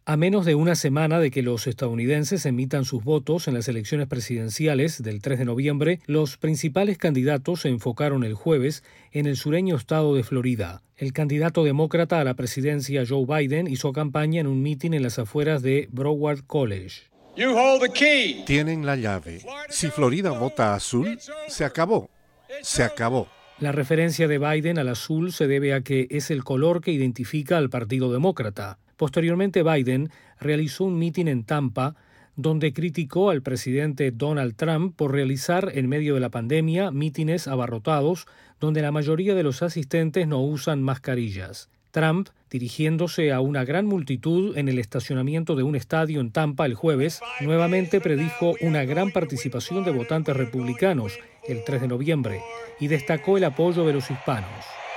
A menos de una semana de que los estadounidenses emitan sus votos en las elecciones presidenciales del 3 de noviembre, los principales candidatos se enfocaron el jueves en el sureño estado de Florida. El candidato demócrata a la presidencia, Joe Biden, hizo campaña en un mitin en las afueras de Broward College. Tienen la llave. Si Florida vota azul, se acabó. Se acabó. La referencia de Biden al azul se debe a que es el color que identifica al Partido Demócrata. Posteriormente, Biden realizó un mitin en Tampa, donde criticó al presidente Donald Trump por realizar, en medio de la pandemia, mítines abarrotados, donde la mayoría de los asistentes no usan mascarillas. Trump, dirigiéndose a una gran multitud en el estacionamiento de un estadio en Tampa el jueves, nuevamente predijo una gran participación de votantes republicanos el 3 de noviembre y destacó el apoyo de los hispanos.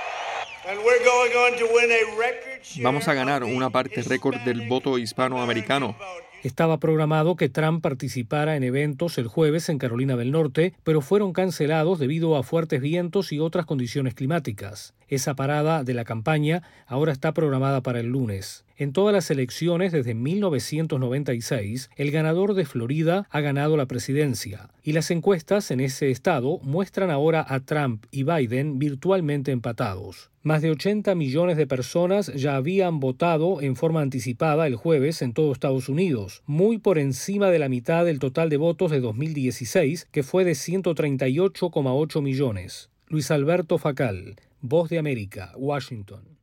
Vamos a ganar una parte récord del voto hispanoamericano. Estaba programado que Trump participara en eventos el jueves en Carolina del Norte, pero fueron cancelados debido a fuertes vientos y otras condiciones climáticas. Esa parada de la campaña ahora está programada para el lunes. En todas las elecciones desde 1996, el ganador de Florida ha ganado la presidencia, y las encuestas en ese estado muestran ahora a Trump y Biden virtualmente empatados. Más de 80 millones de personas ya habían votado en forma anticipada el jueves en todo Estados Unidos, muy por encima de la mitad del total de votos de 2016, que fue de 138,8 millones. Luis Alberto Facal, Voz de América, Washington.